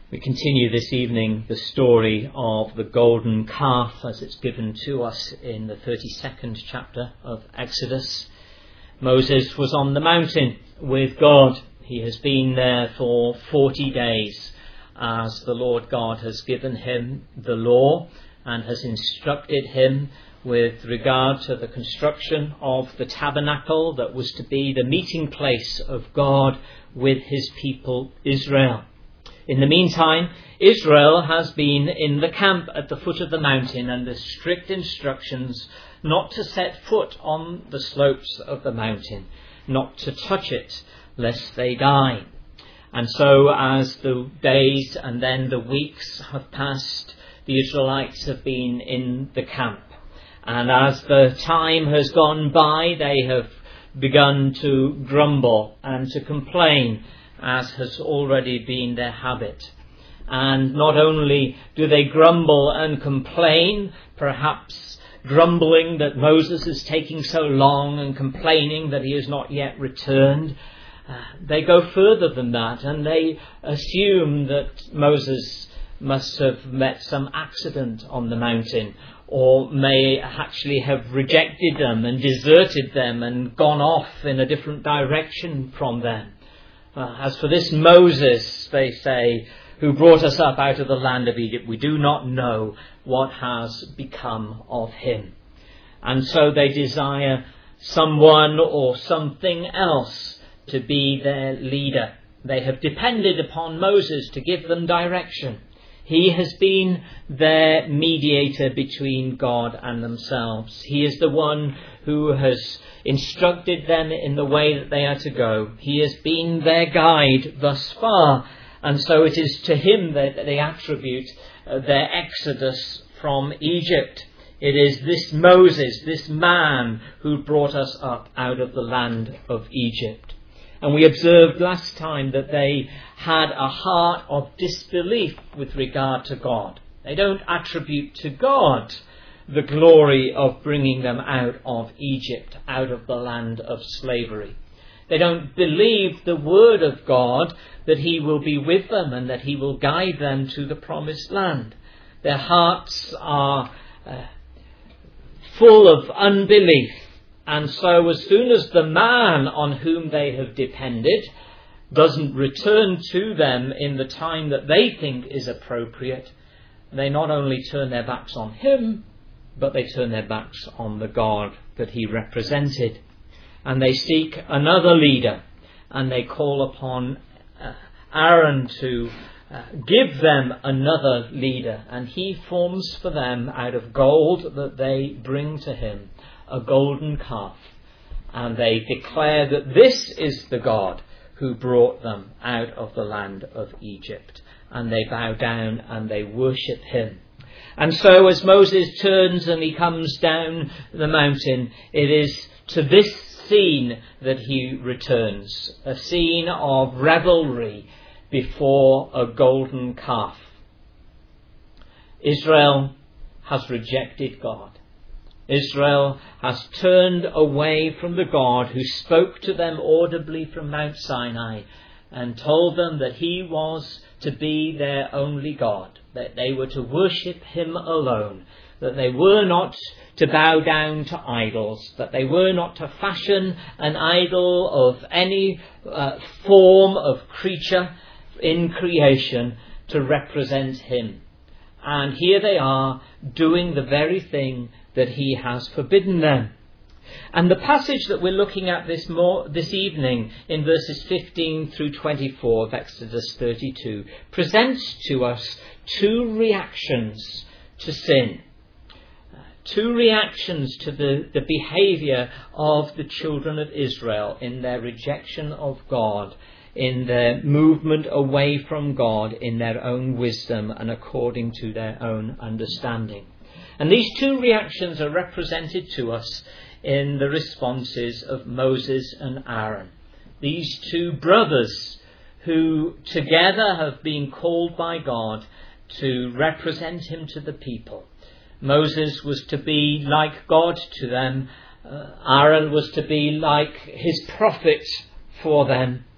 We continue this evening the story of the golden calf as it's given to us in the 32nd chapter of Exodus. Moses was on the mountain with God. He has been there for 40 days as the Lord God has given him the law and has instructed him with regard to the construction of the tabernacle that was to be the meeting place of God with his people Israel. In the meantime, Israel has been in the camp at the foot of the mountain under strict instructions not to set foot on the slopes of the mountain, not to touch it, lest they die. And so as the days and then the weeks have passed, the Israelites have been in the camp. And as the time has gone by, they have begun to grumble and to complain, as has already been their habit. And not only do they grumble and complain, perhaps grumbling that Moses is taking so long and complaining that he has not yet returned, they go further than that and they assume that Moses must have met some accident on the mountain, or may actually have rejected them and deserted them and gone off in a different direction from them. As for this Moses, they say, who brought us up out of the land of Egypt, we do not know what has become of him. And so they desire someone or something else to be their leader. They have depended upon Moses to give them direction. He has been their mediator between God and themselves. He is the one who has instructed them in the way that they are to go. He has been their guide thus far, and so it is to him that they attribute their exodus from Egypt. It is this Moses, this man, who brought us up out of the land of Egypt. And we observed last time that they had a heart of disbelief with regard to God. They don't attribute to God the glory of bringing them out of Egypt, out of the land of slavery. They don't believe the word of God that he will be with them and that he will guide them to the promised land. Their hearts are full of unbelief. And so as soon as the man on whom they have depended doesn't return to them in the time that they think is appropriate, they not only turn their backs on him, but they turn their backs on the God that he represented. And they seek another leader, and they call upon Aaron to give them another leader. And he forms for them out of gold that they bring to him a golden calf. And they declare that this is the God who brought them out of the land of Egypt. And they bow down and they worship him. And so as Moses turns and he comes down the mountain, it is to this scene that he returns. A scene of revelry before a golden calf. Israel has rejected God. Israel has turned away from the God who spoke to them audibly from Mount Sinai and told them that he was to be their only God, that they were to worship him alone, that they were not to bow down to idols, that they were not to fashion an idol of any form of creature in creation to represent him. And here they are doing the very thing that he has forbidden them. And the passage that we're looking at this evening in verses 15 through 24 of Exodus 32 presents to us two reactions to sin. Two reactions to the behaviour of the children of Israel in their rejection of God, in their movement away from God in their own wisdom and according to their own understanding. And these two reactions are represented to us in the responses of Moses and Aaron. These two brothers who together have been called by God to represent him to the people. Moses was to be like God to them. Aaron was to be like his prophet for them.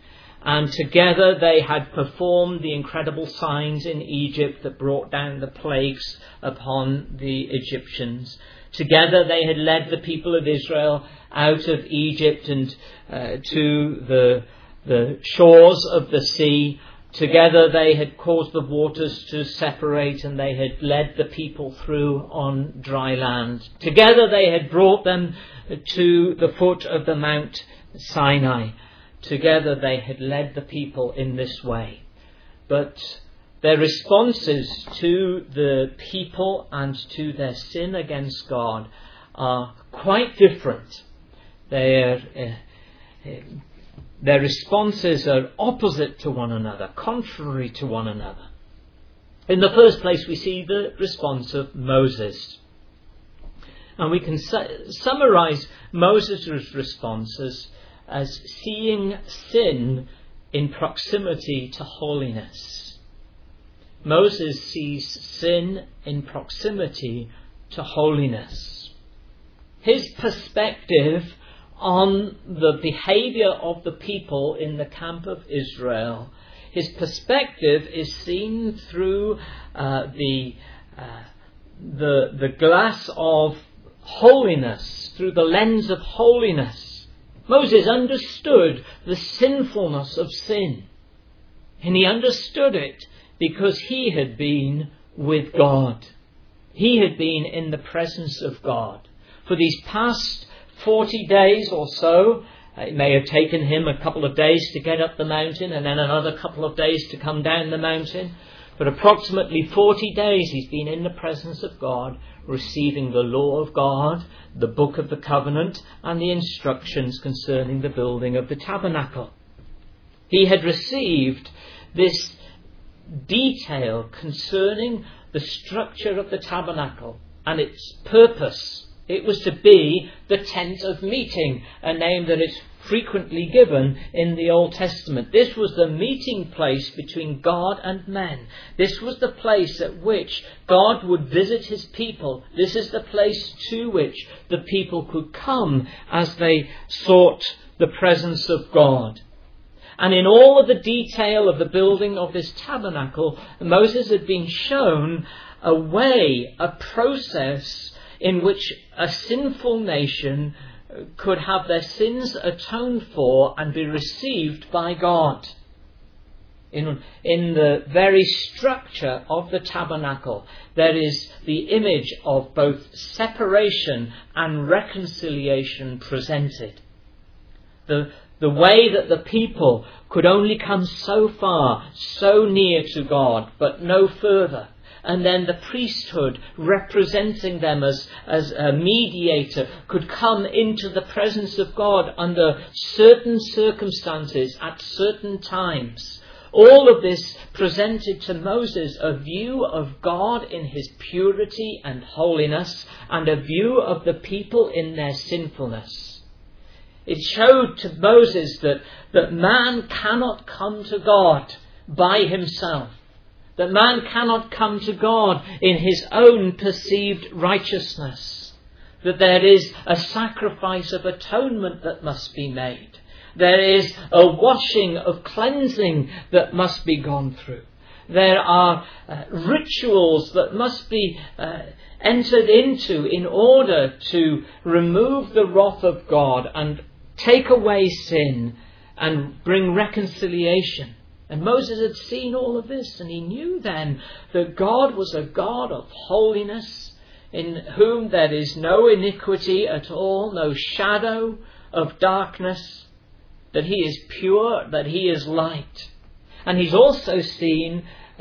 And together they had performed the incredible signs in Egypt that brought down the plagues upon the Egyptians. Together they had led the people of Israel out of Egypt and to the shores of the sea. Together they had caused the waters to separate, and they had led the people through on dry land. Together they had brought them to the foot of the Mount Sinai. Together they had led the people in this way. But their responses to the people and to their sin against God are quite different. Their responses are opposite to one another, contrary to one another. In the first place, we see the response of Moses. And we can summarize Moses' responses as seeing sin in proximity to holiness. Moses sees sin in proximity to holiness. His perspective on the behavior of the people in the camp of Israel, his perspective is seen through the glass of holiness, through the lens of holiness. Moses understood the sinfulness of sin, and he understood it because he had been with God. He had been in the presence of God. For these past 40 days or so, it may have taken him a couple of days to get up the mountain and then another couple of days to come down the mountain. But approximately 40 days he's been in the presence of God, receiving the law of God, the book of the covenant, and the instructions concerning the building of the tabernacle. He had received this detail concerning the structure of the tabernacle and its purpose. It was to be the tent of meeting, a name that is frequently given in the Old Testament. This was the meeting place between God and men. This was the place at which God would visit his people. This is the place to which the people could come as they sought the presence of God. And in all of the detail of the building of this tabernacle, Moses had been shown a way, a process in which a sinful nation could have their sins atoned for and be received by God. In the very structure of the tabernacle, there is the image of both separation and reconciliation presented. The way that the people could only come so far, so near to God, but no further. And then the priesthood, representing them as a mediator, could come into the presence of God under certain circumstances at certain times. All of this presented to Moses a view of God in his purity and holiness, and a view of the people in their sinfulness. It showed to Moses that man cannot come to God by himself. That man cannot come to God in his own perceived righteousness. That there is a sacrifice of atonement that must be made. There is a washing of cleansing that must be gone through. There are rituals that must be entered into in order to remove the wrath of God and take away sin and bring reconciliation. And Moses had seen all of this, and he knew then that God was a God of holiness, in whom there is no iniquity at all, no shadow of darkness, that he is pure, that he is light. And he's also seen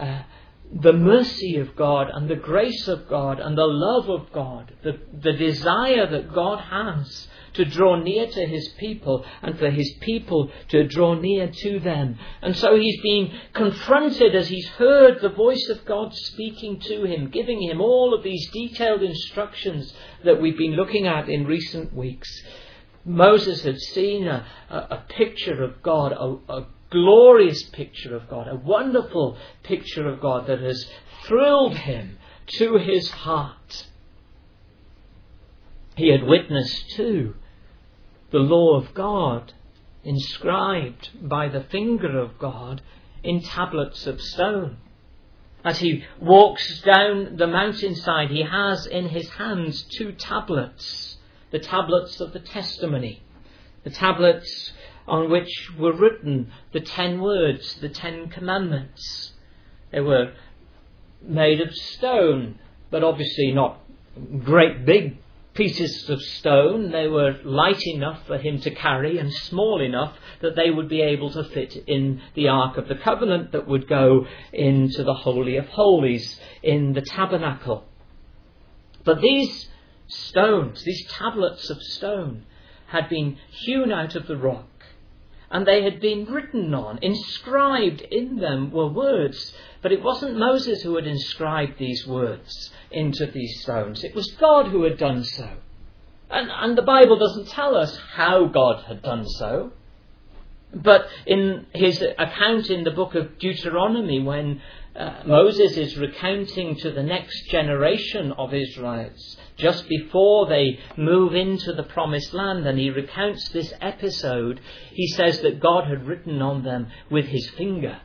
the mercy of God and the grace of God and the love of God, the desire that God has to draw near to his people and for his people to draw near to them. And so he's been confronted as he's heard the voice of God speaking to him, giving him all of these detailed instructions that we've been looking at in recent weeks. Moses had seen a picture of God, a glorious picture of God, a wonderful picture of God that has thrilled him to his heart. He had witnessed too the law of God inscribed by the finger of God in tablets of stone. As he walks down the mountainside, he has in his hands 2 tablets, the tablets of the testimony, the tablets on which were written the 10 words, the 10 commandments. They were made of stone, but obviously not great big pieces of stone. They were light enough for him to carry and small enough that they would be able to fit in the Ark of the Covenant that would go into the Holy of Holies in the tabernacle. But these stones, these tablets of stone, had been hewn out of the rock, and they had been written on. Inscribed in them were words, but it wasn't Moses who had inscribed these words into these stones. It was God who had done so. And the Bible doesn't tell us how God had done so. But in his account in the book of Deuteronomy, when Moses is recounting to the next generation of Israelites, just before they move into the promised land, and he recounts this episode, he says that God had written on them with his finger.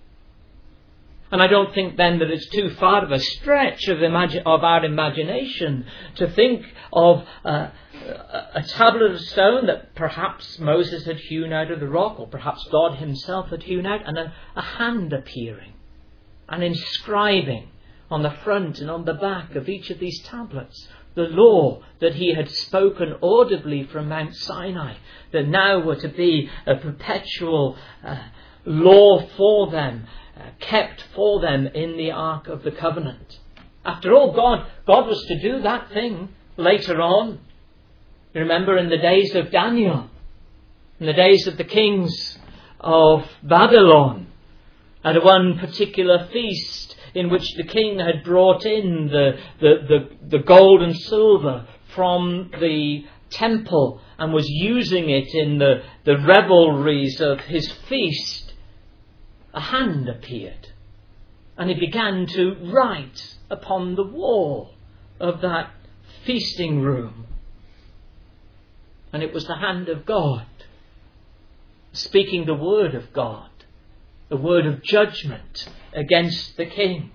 And I don't think then that it's too far of a stretch of our imagination to think of a tablet of stone that perhaps Moses had hewn out of the rock, or perhaps God himself had hewn out, and a hand appearing and inscribing on the front and on the back of each of these tablets the law that he had spoken audibly from Mount Sinai, that now were to be a perpetual law for them, kept for them in the Ark of the Covenant. After all, God was to do that thing later on. You remember in the days of Daniel, in the days of the kings of Babylon, at one particular feast in which the king had brought in the gold and silver from the temple and was using it in the revelries of his feast, a hand appeared, and he began to write upon the wall of that feasting room. And it was the hand of God, speaking the word of God, the word of judgment against the king.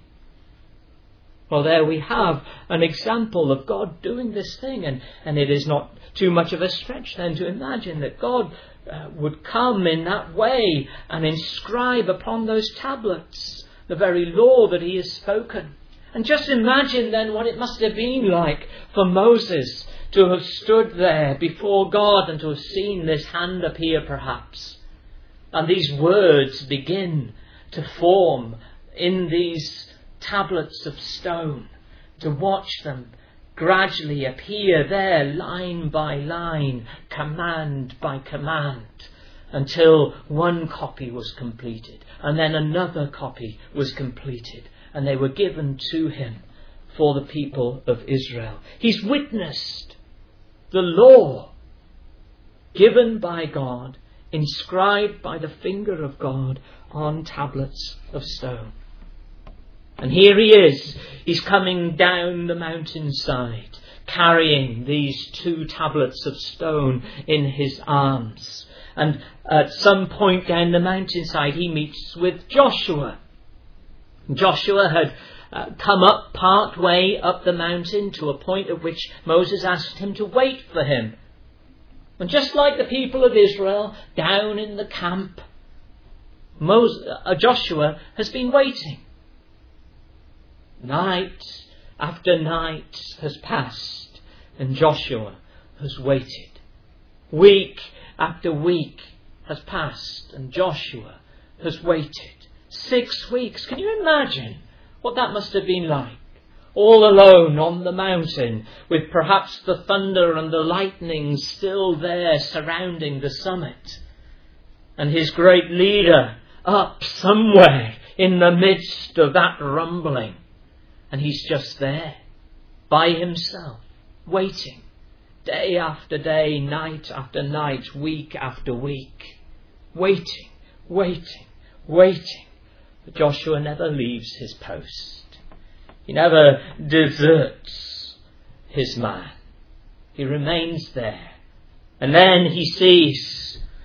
Well, there we have an example of God doing this thing, and it is not too much of a stretch then to imagine that God would come in that way and inscribe upon those tablets the very law that he has spoken. And just imagine then what it must have been like for Moses to have stood there before God and to have seen this hand appear perhaps. And these words begin to form in these tablets of stone, to watch them gradually appear there line by line, command by command, until one copy was completed, and then another copy was completed, and they were given to him for the people of Israel. He's witnessed the law given by God, inscribed by the finger of God on tablets of stone. And here he is. He's coming down the mountainside, carrying these 2 tablets of stone in his arms. And at some point down the mountainside, he meets with Joshua. Joshua had come up part way up the mountain to a point at which Moses asked him to wait for him. And just like the people of Israel down in the camp, Joshua has been waiting. Night after night has passed, and Joshua has waited. Week after week has passed, and Joshua has waited. 6 weeks. Can you imagine what that must have been like? All alone on the mountain, with perhaps the thunder and the lightning still there surrounding the summit. And his great leader up somewhere in the midst of that rumbling. And he's just there, by himself, waiting, day after day, night after night, week after week. Waiting, waiting, waiting. But Joshua never leaves his post. He never deserts his man. He remains there. And then he sees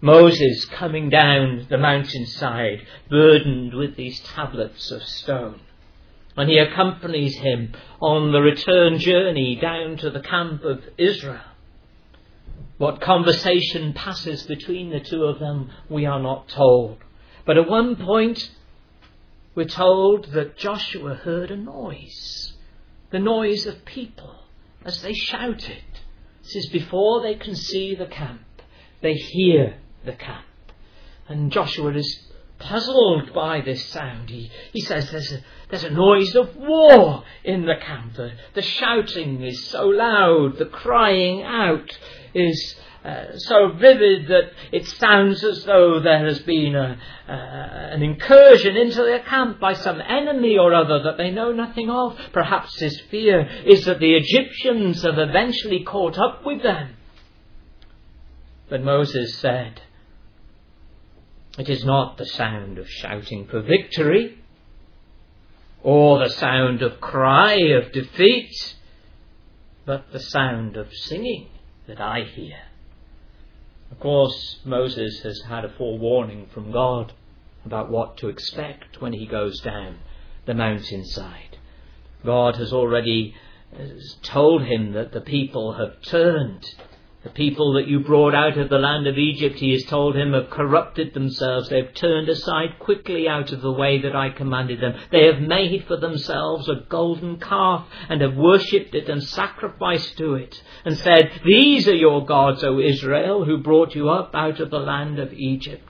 Moses coming down the mountainside, burdened with these tablets of stone. And he accompanies him on the return journey down to the camp of Israel. What conversation passes between the two of them, we are not told. But at one point, we're told that Joshua heard a noise. The noise of people as they shouted. This is before they can see the camp. They hear the camp. And Joshua is puzzled by this sound. He says there's a noise of war in the camp. The shouting is so loud. The crying out is so vivid that it sounds as though there has been an incursion into their camp by some enemy or other that they know nothing of. Perhaps his fear is that the Egyptians have eventually caught up with them. But Moses said, it is not the sound of shouting for victory or the sound of cry of defeat, but the sound of singing that I hear. Of course, Moses has had a forewarning from God about what to expect when he goes down the mountainside. God has already told him that the people have turned. The people that you brought out of the land of Egypt, he has told him, have corrupted themselves. They have turned aside quickly out of the way that I commanded them. They have made for themselves a golden calf and have worshipped it and sacrificed to it and said, these are your gods, O Israel, who brought you up out of the land of Egypt.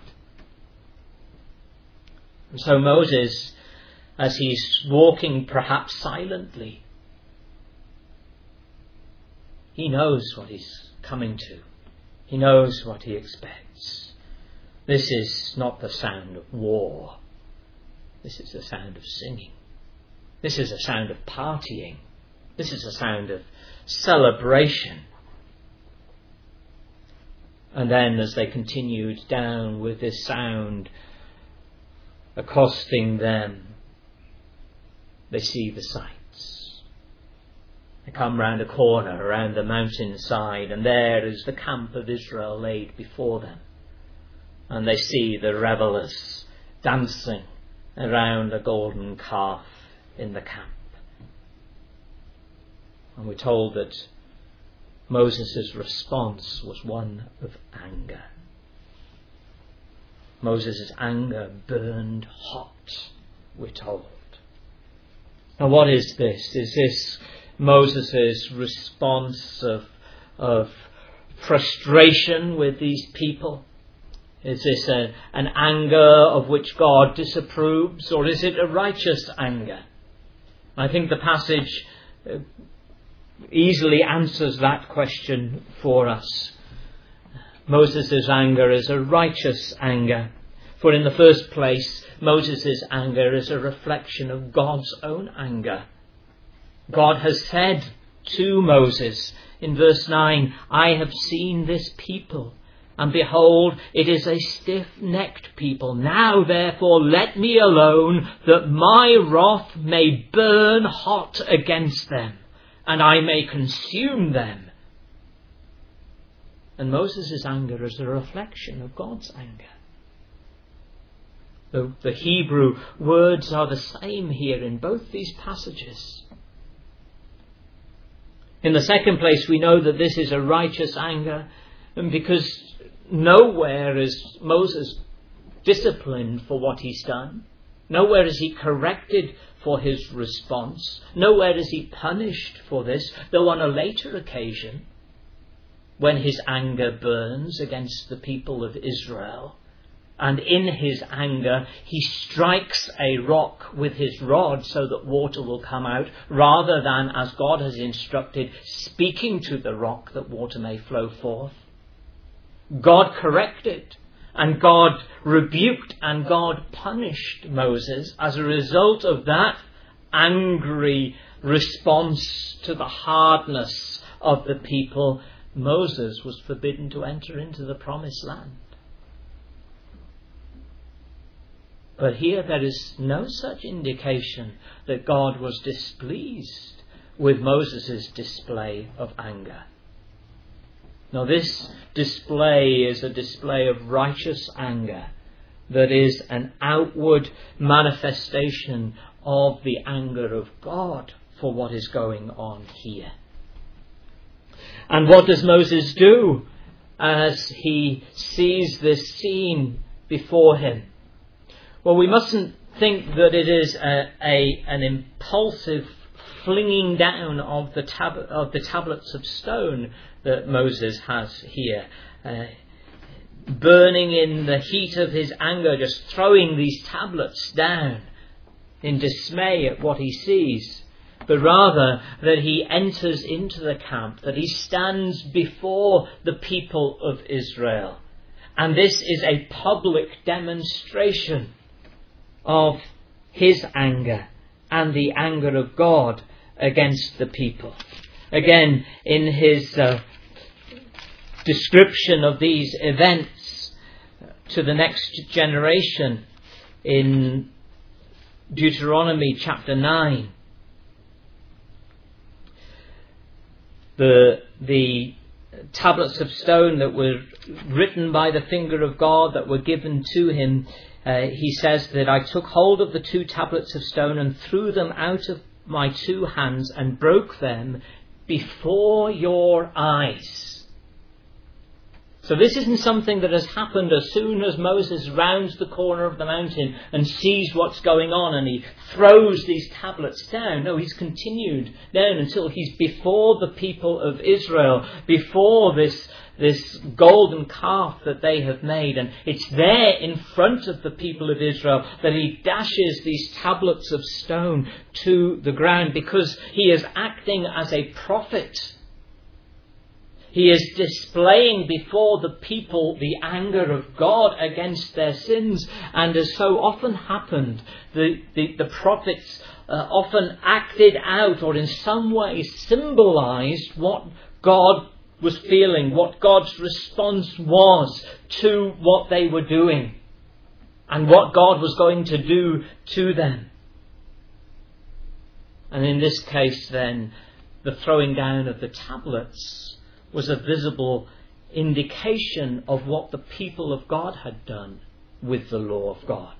And so Moses, as he's walking perhaps silently, he knows what he's coming to. He knows what he expects. This is not the sound of war. This is the sound of singing. This is a sound of partying. This is a sound of celebration. And then as they continued down with this sound accosting them, they see the sight. They come round a corner, around the mountainside, and there is the camp of Israel laid before them. And they see the revellers dancing around a golden calf in the camp. And we're told that Moses' response was one of anger. Moses' anger burned hot, we're told. Now what is this? Is this Moses' response of frustration with these people? Is this an anger of which God disapproves, or is it a righteous anger? I think the passage easily answers that question for us. Moses' anger is a righteous anger. For in the first place, Moses' anger is a reflection of God's own anger. God has said to Moses in verse 9, I have seen this people, and behold, it is a stiff-necked people. Now therefore let me alone, that my wrath may burn hot against them, and I may consume them. And Moses' anger is a reflection of God's anger. The Hebrew words are the same here in both these passages. In the second place, we know that this is a righteous anger, and because nowhere is Moses disciplined for what he's done. Nowhere is he corrected for his response. Nowhere is he punished for this, though on a later occasion, when his anger burns against the people of Israel, and in his anger he strikes a rock with his rod so that water will come out, rather than, as God has instructed, speaking to the rock that water may flow forth. God corrected, and God rebuked, and God punished Moses as a result of that angry response to the hardness of the people. Moses was forbidden to enter into the promised land. But here there is no such indication that God was displeased with Moses' display of anger. Now this display is a display of righteous anger that is an outward manifestation of the anger of God for what is going on here. And what does Moses do as he sees this scene before him? Well, we mustn't think that it is an impulsive flinging down of the tablets of stone that Moses has here. Burning in the heat of his anger, just throwing these tablets down in dismay at what he sees. But rather that he enters into the camp, that he stands before the people of Israel. And this is a public demonstration of his anger and the anger of God against the people. Again, in his description of these events to the next generation in Deuteronomy chapter 9, the tablets of stone that were written by the finger of God that were given to him, he says that I took hold of the 2 tablets of stone and threw them out of my 2 hands and broke them before your eyes. So this isn't something that has happened as soon as Moses rounds the corner of the mountain and sees what's going on and he throws these tablets down. No, he's continued down until he's before the people of Israel, before this golden calf that they have made. And it's there in front of the people of Israel that he dashes these tablets of stone to the ground, because he is acting as a prophet. He is displaying before the people the anger of God against their sins. And as so often happened, the prophets often acted out or in some way symbolized what God was feeling, what God's response was to what they were doing, and what God was going to do to them. And in this case then, the throwing down of the tablets was a visible indication of what the people of God had done with the law of God.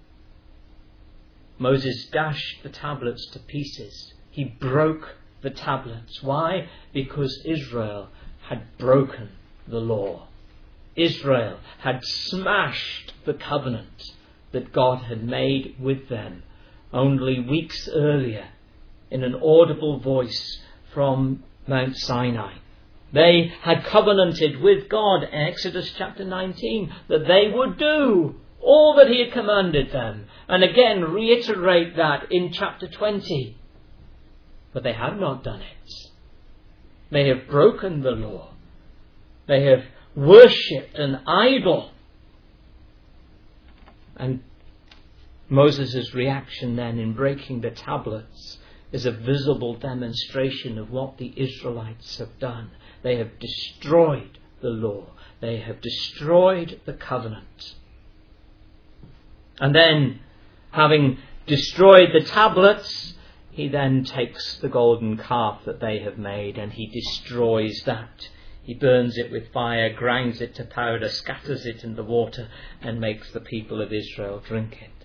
Moses dashed the tablets to pieces. He broke the tablets. Why? Because Israel had broken the law. Israel had smashed the covenant that God had made with them only weeks earlier in an audible voice from Mount Sinai. They had covenanted with God in Exodus chapter 19 that they would do all that he had commanded them. And again reiterate that in chapter 20. But they have not done it. They have broken the law. They have worshipped an idol. And Moses' reaction then in breaking the tablets is a visible demonstration of what the Israelites have done. They have destroyed the law. They have destroyed the covenant. And then, having destroyed the tablets, he then takes the golden calf that they have made and he destroys that. He burns it with fire, grinds it to powder, scatters it in the water, and makes the people of Israel drink it.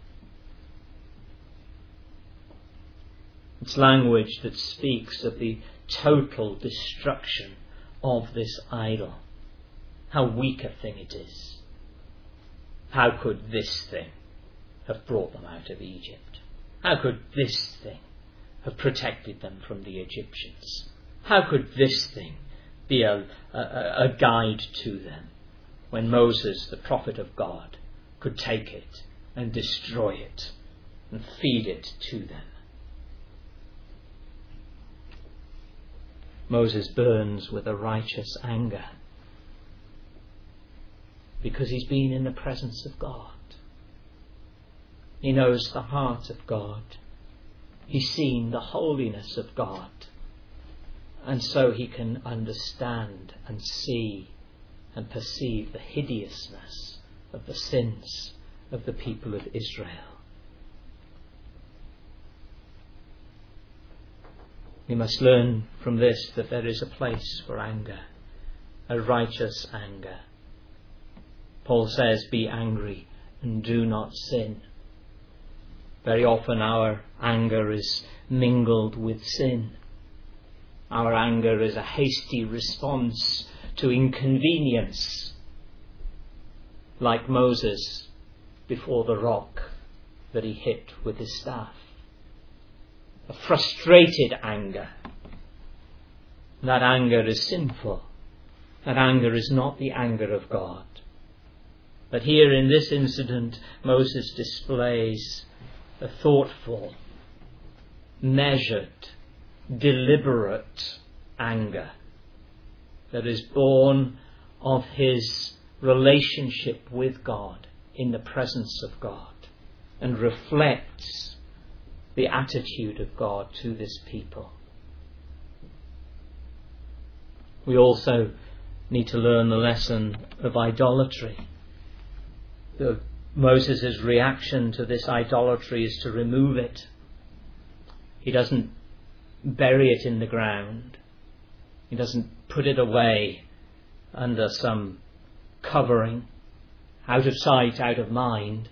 It's language that speaks of the total destruction of this idol. How weak a thing it is. How could this thing have brought them out of Egypt? How could this thing have protected them from the Egyptians? How could this thing be a guide to them when Moses, the prophet of God, could take it and destroy it and feed it to them? Moses burns with a righteous anger because he's been in the presence of God. He knows the heart of God. He's seen the holiness of God. And so he can understand and see and perceive the hideousness of the sins of the people of Israel. We must learn from this that there is a place for anger a righteous anger. Paul says, be angry and do not sin. Very often our anger is mingled with sin. Our anger is a hasty response to inconvenience, like Moses before the rock that he hit with his staff. A frustrated anger. That anger is sinful. That anger is not the anger of God. But here in this incident, Moses displays a thoughtful, measured, deliberate anger that is born of his relationship with God in the presence of God and reflects the attitude of God to this people. We also need to learn the lesson of idolatry. Moses' reaction to this idolatry is to remove it. He doesn't bury it in the ground. He doesn't put it away under some covering, out of sight, out of mind.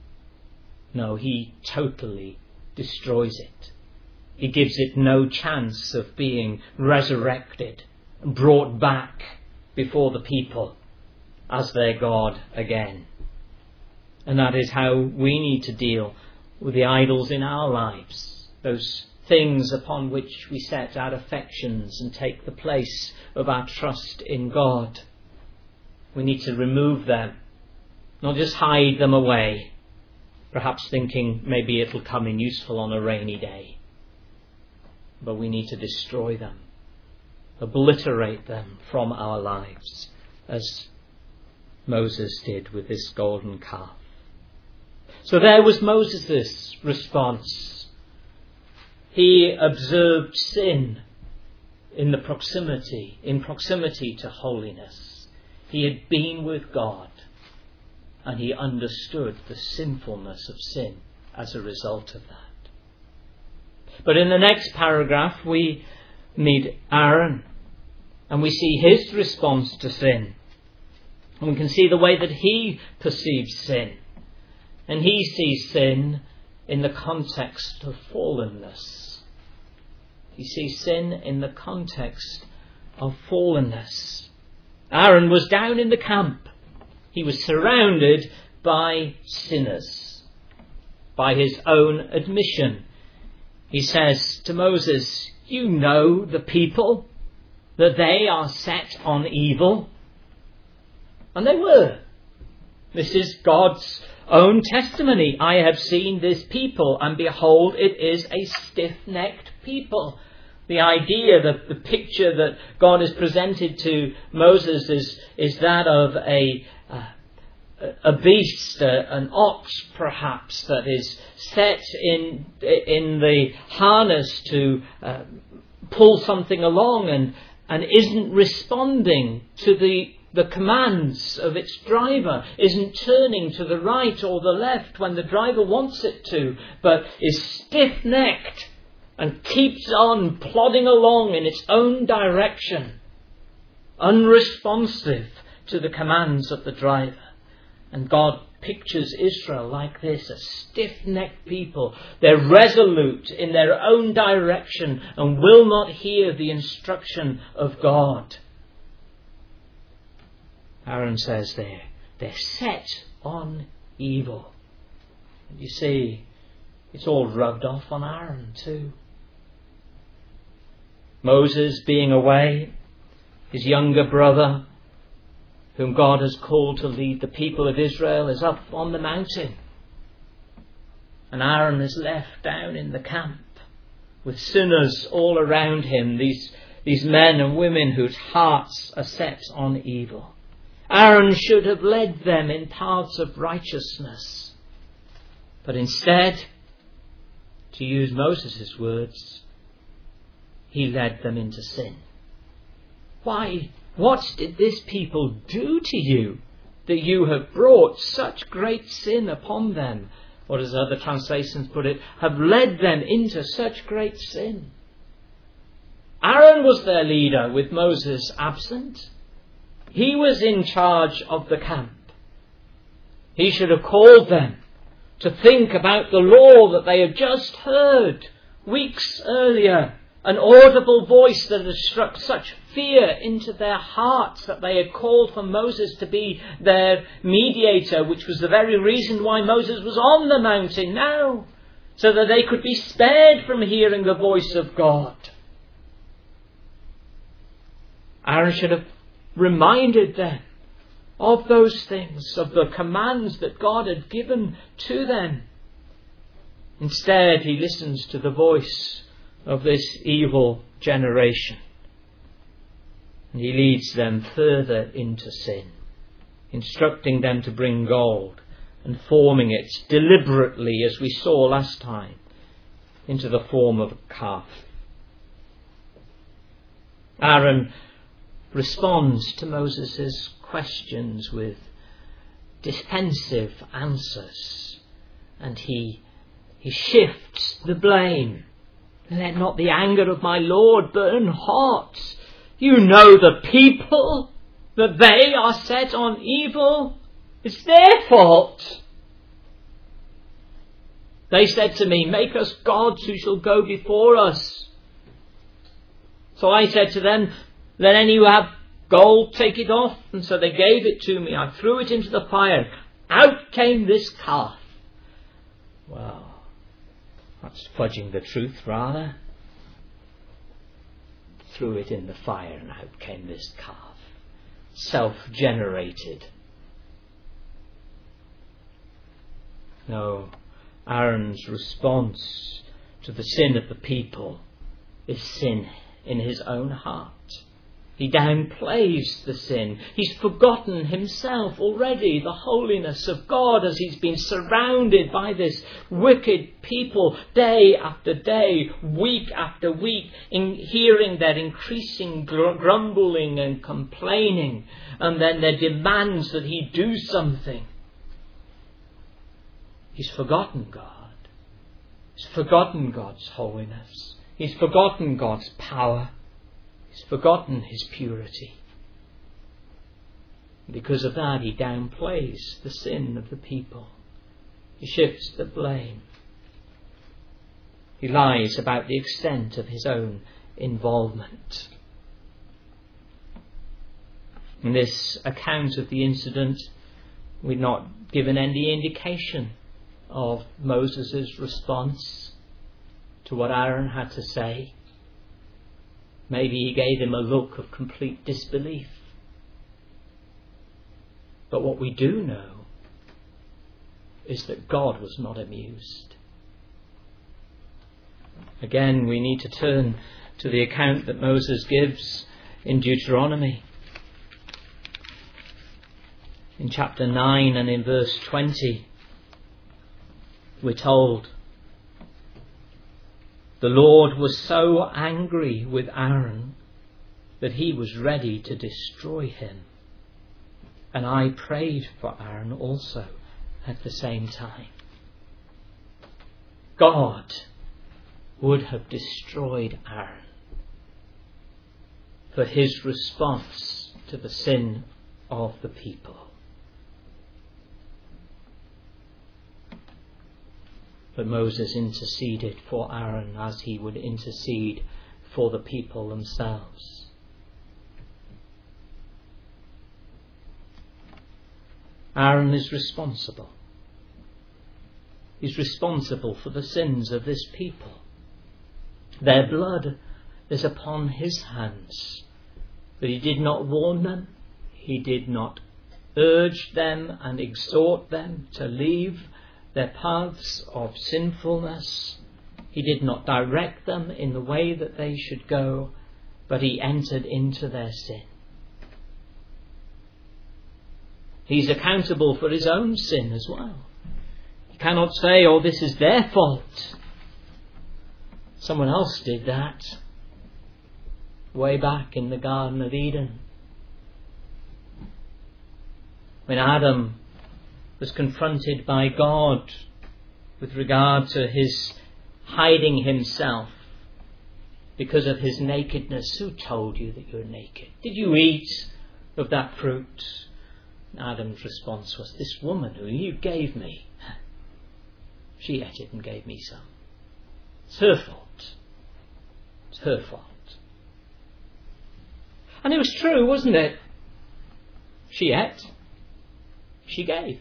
No, he totally destroys it. He gives it no chance of being resurrected, brought back before the people as their God again. And that is how we need to deal with the idols in our lives, those things upon which we set our affections and take the place of our trust in God. We need to remove them, not just hide them away, perhaps thinking maybe it'll come in useful on a rainy day. But we need to destroy them, obliterate them from our lives, as Moses did with this golden calf. So there was Moses' response. He observed sin in proximity to holiness. He had been with God, and he understood the sinfulness of sin as a result of that. But in the next paragraph we meet Aaron, and we see his response to sin. And we can see the way that he perceives sin. And he sees sin in the context of fallenness. He sees sin in the context of fallenness. Aaron was down in the camp. He was surrounded by sinners. By his own admission, he says to Moses, you know the people, that they are set on evil. And they were. This is God's own testimony. I have seen this people, and behold, it is a stiff-necked people. The idea, the picture that God has presented to Moses is that of a beast, an ox perhaps, that is set in the harness to pull something along and isn't responding to the commands of its driver, isn't turning to the right or the left when the driver wants it to, but is stiff-necked and keeps on plodding along in its own direction, unresponsive to the commands of the driver. And God pictures Israel like this, a stiff-necked people. They're resolute in their own direction and will not hear the instruction of God. Aaron says they're set on evil. And you see, it's all rubbed off on Aaron too. Moses being away, his younger brother, whom God has called to lead the people of Israel, is up on the mountain. And Aaron is left down in the camp with sinners all around him, these men and women whose hearts are set on evil. Aaron should have led them in paths of righteousness. But instead, to use Moses' words, he led them into sin. Why? What did this people do to you that you have brought such great sin upon them? Or as other translations put it, have led them into such great sin. Aaron was their leader with Moses absent. He was in charge of the camp. He should have called them to think about the law that they had just heard weeks earlier. An audible voice that had struck such fear into their hearts that they had called for Moses to be their mediator, which was the very reason why Moses was on the mountain now, so that they could be spared from hearing the voice of God. Aaron should have reminded them of those things, of the commands that God had given to them. Instead, he listens to the voice of this evil generation. And he leads them further into sin, instructing them to bring gold and forming it deliberately, as we saw last time, into the form of a calf. Aaron responds to Moses' questions with defensive answers, and he shifts the blame. Let not the anger of my Lord burn hot. You know the people, that they are set on evil. It's their fault. They said to me, make us gods who shall go before us. So I said to them, let any who have gold take it off. And so they gave it to me. I threw it into the fire. Out came this calf. Well, that's fudging the truth, rather. Threw it in the fire and out came this calf. Self-generated. No, Aaron's response to the sin of the people is sin in his own heart. He downplays the sin. He's forgotten himself already, the holiness of God, as he's been surrounded by this wicked people day after day, week after week, in hearing their increasing grumbling and complaining, and then their demands that he do something. He's forgotten God. He's forgotten God's holiness. He's forgotten God's power. He's forgotten his purity. Because of that, he downplays the sin of the people. He shifts the blame. He lies about the extent of his own involvement. In this account of the incident, we're not given any indication of Moses' response to what Aaron had to say. Maybe he gave him a look of complete disbelief. But what we do know is that God was not amused. Again, we need to turn to the account that Moses gives in Deuteronomy. In chapter 9 and in verse 20, we're told, the Lord was so angry with Aaron that he was ready to destroy him. And I prayed for Aaron also at the same time. God would have destroyed Aaron for his response to the sin of the people. But Moses interceded for Aaron as he would intercede for the people themselves. Aaron is responsible. He's responsible for the sins of this people. Their blood is upon his hands. But he did not warn them. He did not urge them and exhort them to leave their paths of sinfulness. He did not direct them in the way that they should go, but he entered into their sin. He's accountable for his own sin as well. He cannot say, oh, this is their fault. Someone else did that way back in the Garden of Eden. When Adam was confronted by God with regard to his hiding himself because of his nakedness. Who told you that you're naked? Did you eat of that fruit? Adam's response was, this woman who you gave me, she ate it and gave me some. It's her fault. It's her fault. And it was true, wasn't it? She ate. She gave.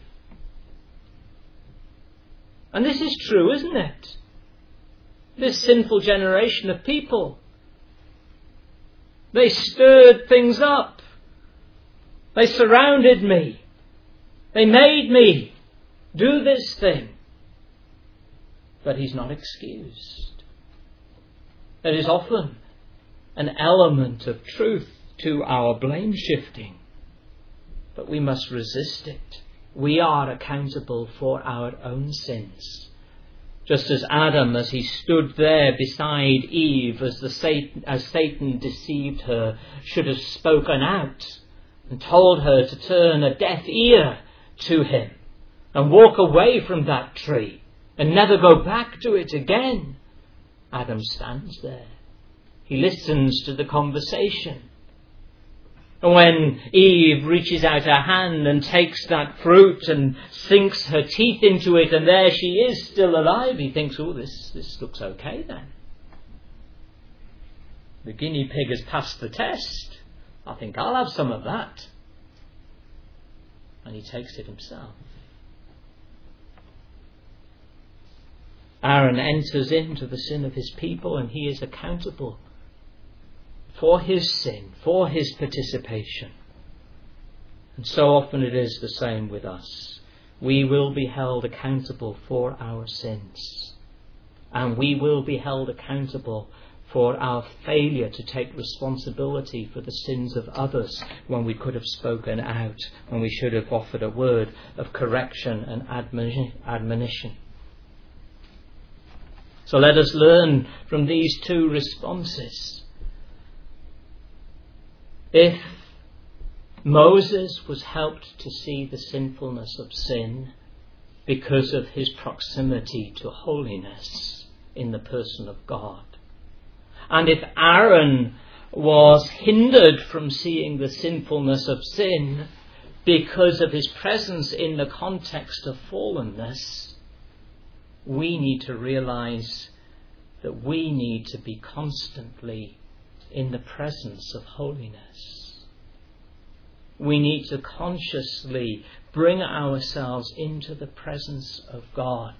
And this is true, isn't it? This sinful generation of people, they stirred things up. They surrounded me. They made me do this thing. But he's not excused. There is often an element of truth to our blame shifting, but we must resist it. We are accountable for our own sins. Just as Adam, as he stood there beside Eve as Satan deceived her, should have spoken out and told her to turn a deaf ear to him and walk away from that tree and never go back to it again. Adam stands there. He listens to the conversation. And when Eve reaches out her hand and takes that fruit and sinks her teeth into it, and there she is still alive, he thinks, oh, this looks okay then. The guinea pig has passed the test. I think I'll have some of that. And he takes it himself. Aaron enters into the sin of his people, and he is accountable for his sin, for his participation. And so often it is the same with us. We will be held accountable for our sins. And we will be held accountable for our failure to take responsibility for the sins of others when we could have spoken out, when we should have offered a word of correction and admonition. So let us learn from these two responses. If Moses was helped to see the sinfulness of sin because of his proximity to holiness in the person of God, and if Aaron was hindered from seeing the sinfulness of sin because of his presence in the context of fallenness, we need to realize that we need to be constantly in the presence of holiness. We need to consciously bring ourselves into the presence of God,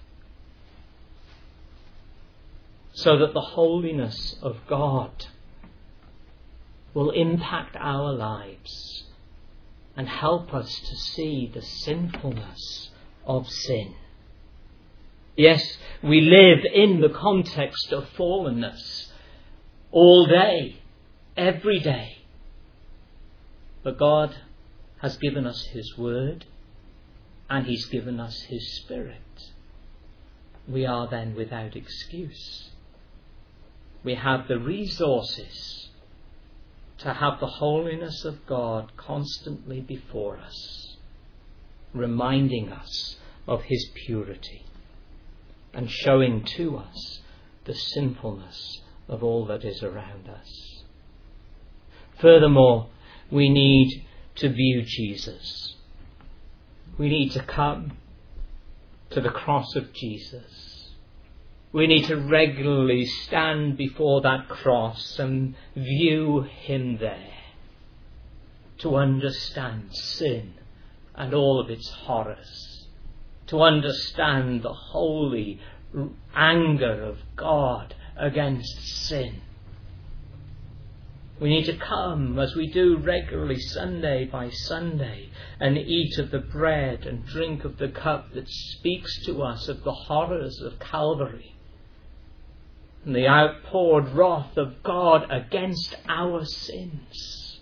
so that the holiness of God will impact our lives and help us to see the sinfulness of sin. Yes, we live in the context of fallenness all day, every day. But God has given us His Word, and He's given us His Spirit. We are then without excuse. We have the resources to have the holiness of God constantly before us, reminding us of His purity and showing to us the sinfulness of all that is around us. Furthermore, we need to view Jesus. We need to come to the cross of Jesus. We need to regularly stand before that cross and view Him there, to understand sin and all of its horrors, to understand the holy anger of God against sin. We need to come, as we do regularly Sunday by Sunday, and eat of the bread and drink of the cup that speaks to us of the horrors of Calvary and the outpoured wrath of God against our sins.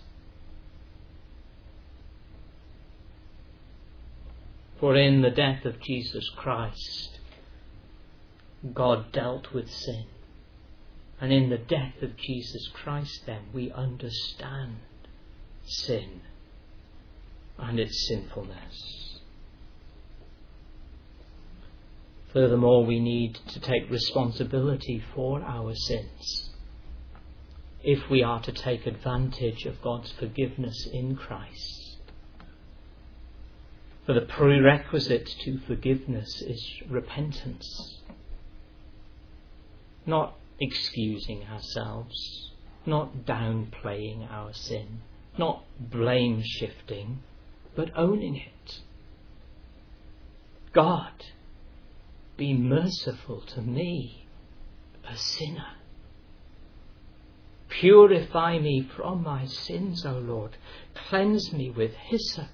For in the death of Jesus Christ, God dealt with sin. And in the death of Jesus Christ, then, we understand sin and its sinfulness. Furthermore, we need to take responsibility for our sins. if we are to take advantage of God's forgiveness in Christ. For the prerequisite to forgiveness is repentance. Not excusing ourselves, not downplaying our sin, not blame shifting, but owning it. God, be merciful to me, a sinner. Purify me from my sins, O Lord. Cleanse me with hyssop.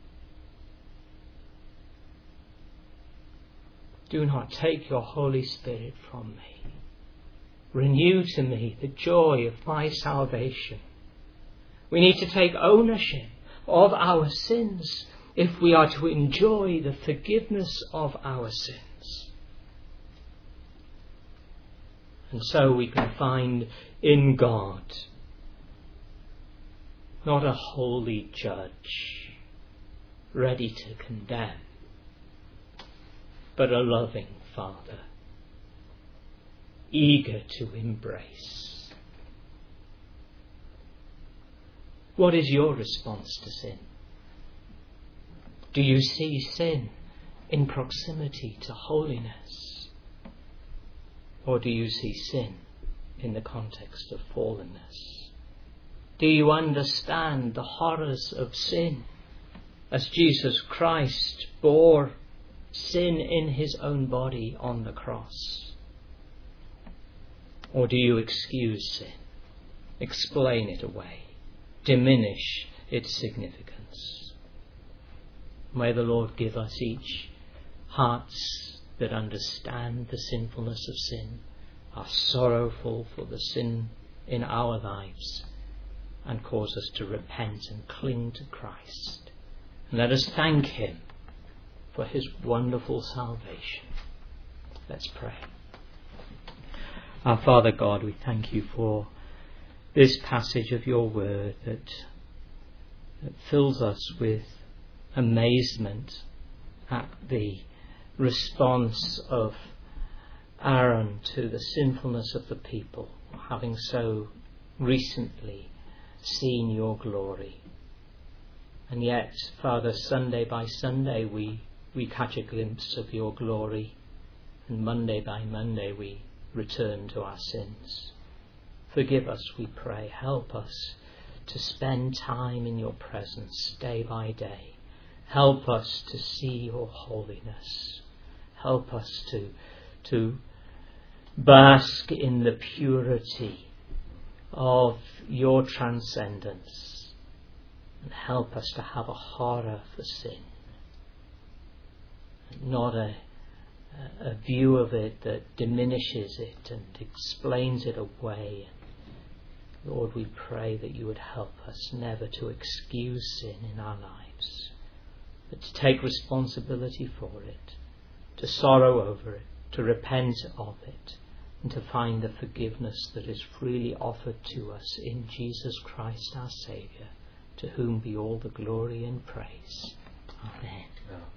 Do not take your Holy Spirit from me. Renew to me the joy of my salvation. We need to take ownership of our sins if we are to enjoy the forgiveness of our sins. And so we can find in God not a holy judge ready to condemn, but a loving Father, eager to embrace. What is your response to sin? Do you see sin in proximity to holiness? Or do you see sin in the context of fallenness? Do you understand the horrors of sin as Jesus Christ bore sin in his own body on the cross? Or do you excuse sin, explain it away, diminish its significance? May the Lord give us each hearts that understand the sinfulness of sin, are sorrowful for the sin in our lives, and cause us to repent and cling to Christ. And let us thank him for his wonderful salvation. Let's pray. Our Father God, we thank you for this passage of your word that fills us with amazement at the response of Aaron to the sinfulness of the people, having so recently seen your glory. And yet, Father, Sunday by Sunday we catch a glimpse of your glory, and Monday by Monday we return to our sins. Forgive us, we pray. Help us to spend time in your presence day by day. Help us to see your holiness. Help us to bask in the purity of your transcendence. And help us to have a horror for sin. Not a view of it that diminishes it and explains it away. Lord, we pray that you would help us never to excuse sin in our lives, but to take responsibility for it, to sorrow over it, to repent of it, and to find the forgiveness that is freely offered to us in Jesus Christ our Saviour, to whom be all the glory and praise. Amen.